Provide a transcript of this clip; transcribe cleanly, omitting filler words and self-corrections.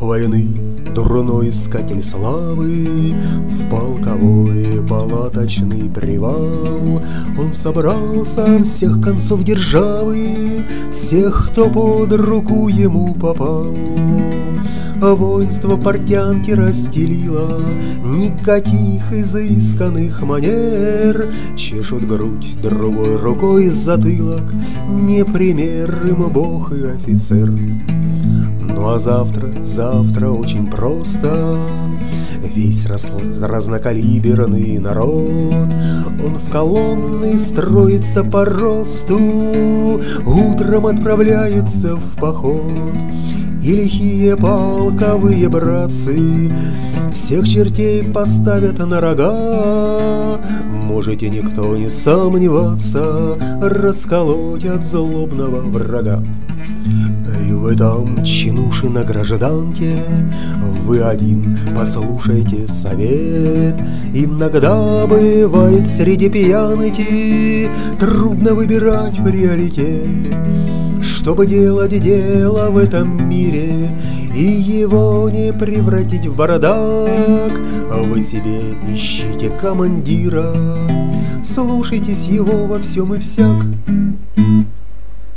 войны, дурной искатель славы, в полковой палаточный привал он собрал со всех концов державы всех, кто под руку ему попал. Воинство портянки расстелило, никаких изысканных манер, чешут грудь другой рукой затылок, не пример им бог и офицер. Ну а завтра очень просто весь разнокалиберный народ, он в колонны строится по росту, утром отправляется в поход. И лихие полковые братцы всех чертей поставят на рога. Можете никто не сомневаться, расколоть от злобного врага. И в этом чинуши на гражданке вы один послушайте совет. Иногда бывает среди пьяныти трудно выбирать приоритет. Чтобы делать дело в этом мире и его не превратить в бардак, вы себе ищите командира, слушайтесь его во всем и всяк.